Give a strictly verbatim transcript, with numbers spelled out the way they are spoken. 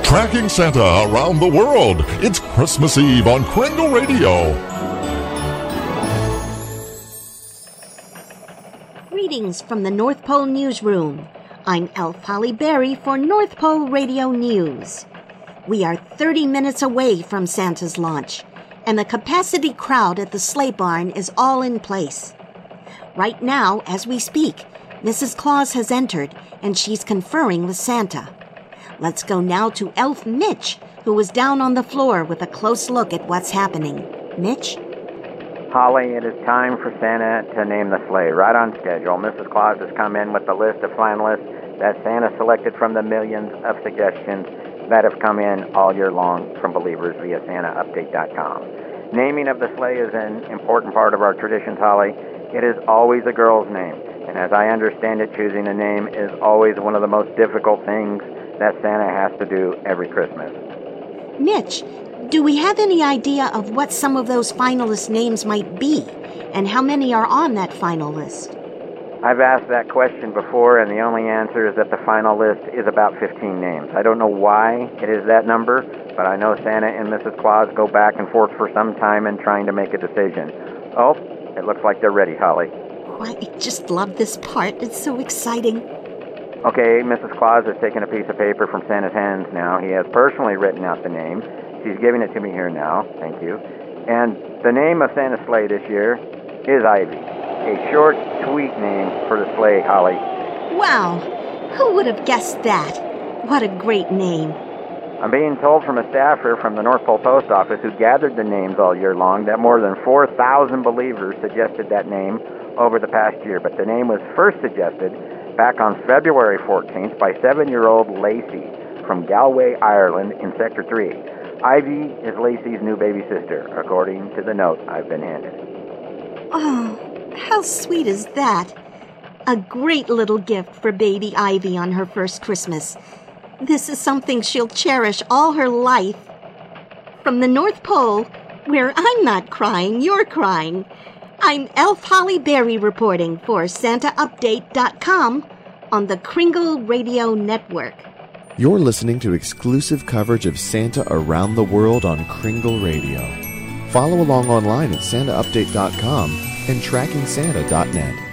Tracking Santa around the world. It's Christmas Eve on Kringle Radio. Greetings from the North Pole Newsroom. I'm Elf Holly Berry for North Pole Radio News. We are thirty minutes away from Santa's launch, and the capacity crowd at the sleigh barn is all in place. Right now, as we speak, Missus Claus has entered, and she's conferring with Santa. Let's go now to Elf Mitch, who is down on the floor with a close look at what's happening. Mitch? Holly, it is time for Santa to name the sleigh. Right on schedule. Missus Claus has come in with the list of finalists that Santa selected from the millions of suggestions that have come in all year long from believers via Santa Update dot com. Naming of the sleigh is an important part of our traditions, Holly. It is always a girl's name, and as I understand it, choosing a name is always one of the most difficult things that Santa has to do every Christmas. Mitch, do we have any idea of what some of those finalist names might be, and how many are on that final list? I've asked that question before, and the only answer is that the final list is about fifteen names. I don't know why it is that number, but I know Santa and Missus Claus go back and forth for some time in trying to make a decision. Oh, it looks like they're ready, Holly. Oh, I just love this part. It's so exciting. Okay, Missus Claus has taken a piece of paper from Santa's hands now. He has personally written out the name. She's giving it to me here now. Thank you. And the name of Santa's sleigh this year is Ivy. A short, sweet name for the sleigh, Holly. Wow! Who would have guessed that? What a great name. I'm being told from a staffer from the North Pole Post Office who gathered the names all year long that more than four thousand believers suggested that name over the past year. But the name was first suggested back on February fourteenth by seven-year-old Lacey from Galway, Ireland in Sector three. Ivy is Lacey's new baby sister, according to the note I've been handed. Oh, how sweet is that? A great little gift for baby Ivy on her first Christmas. This is something she'll cherish all her life. From the North Pole, where I'm not crying, you're crying, I'm Elf Holly Berry reporting for Santa Update dot com on the Kringle Radio Network. You're listening to exclusive coverage of Santa around the world on Kringle Radio. Follow along online at Santa Update dot com and Tracking Santa dot net.